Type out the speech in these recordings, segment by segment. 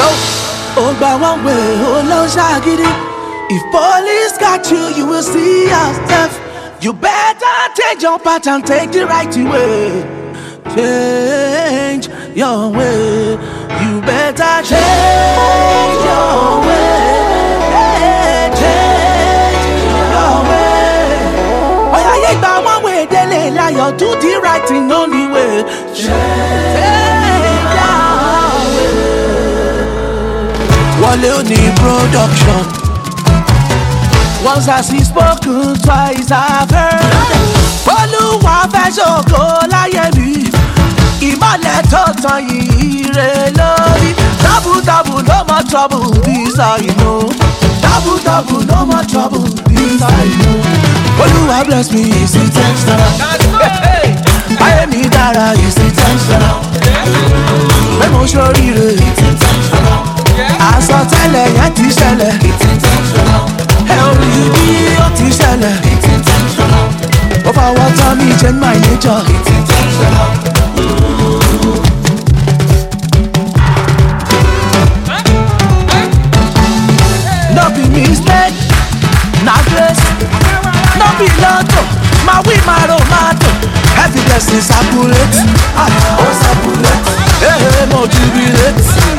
Oh, by one way, oh, no, shaggy. If police got you, you will see yourself. You better change your pattern, take the right way. Change your way. You better change your way. Change your way. Oh, yeah, yeah, by one way, they lay lie, do the right thing only way. Change your way. Wale Oni production. Once I see spoken, twice I've heard. Olúwa fẹ́ ṣògo láyé mi. Ìmọ̀lẹ̀ tó tàn yìí rè lórí. Double, no more trouble, this I know. Double, no more trouble, this I know. Olúwa bless me, it's intentional. Ayé mi dára, it's intentional. Pé mo ṣoríire, it's intentional. Àsọtẹ́lẹ̀ yẹn ti ṣẹlẹ̀, it's intentional. Orí bí ó ti ṣẹlẹ̀, it's intentional. Ó fọwọ́ tán mi change my nature, it's intentional. No be mistake, na grace. No be lotto, my win my tomato. Evidence is accurate, oh circulate. Hey, mo jubilate.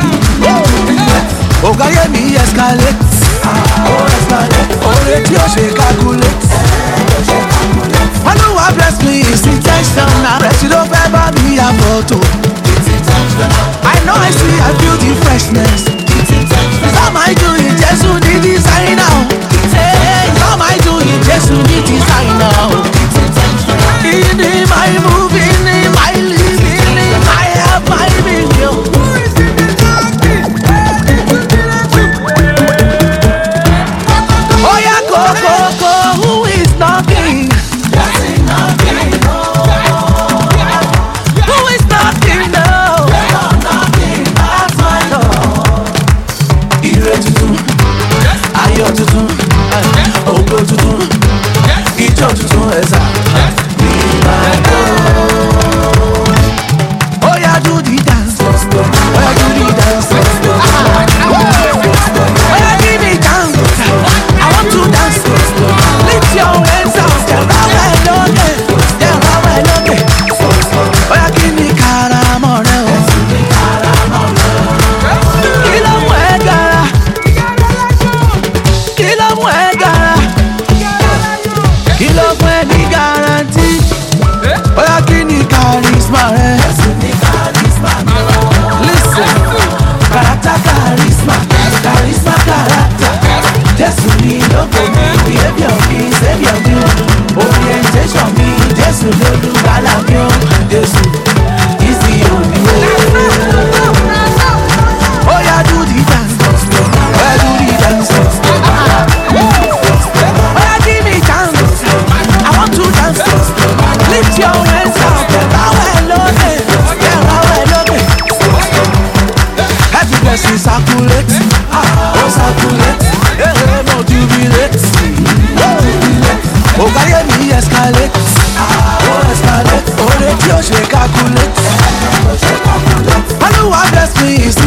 Oga ye mi escalate. Oh escalate. Ore tí o ṣe calculate. Olúwa bless me, it's intentional. Rẹ̀sí ló fẹ́ bá mi ya photo. It's intentional. I know I see, I feel the freshness. It's intentional. It's all my doing, Jésù ní designer. It's all my doing, Jésù ní designer. It's intentional. In my moving, in my living, in my help, my video. Oh yeah, go, who is knocking? Who is knocking now? At my door. Ire tuntun, ayọ̀ tuntun, ògo tuntun, ijó tuntun ẹ̀sà ní ìbàdàn. Oh yeah, do the dance, oh yeah, do the dance. Oh yeah, give me dance, I want to dance. Lift your hands up, step out and step out and oh yeah, give me caramone. Kilo muegara, kilo muegara, kilo muegi guarantee. Oh yeah, give me charisma, listen, character charisma, character. Jésù ni lóko mi, behavior mi, saviour mi, orientation mi, Jésù lolùgbàlà mi o, Jésù is the only way. Oh yeah, do the dance, oh yeah, do the dance. Oh yeah, give me chance, I want to dance. Lift your hands up, every blessing circulate, oh circulate. No jubilate, oh káyé mi escalate, oh escalate. Ore tí o ṣe calculate, Olúwa bless me.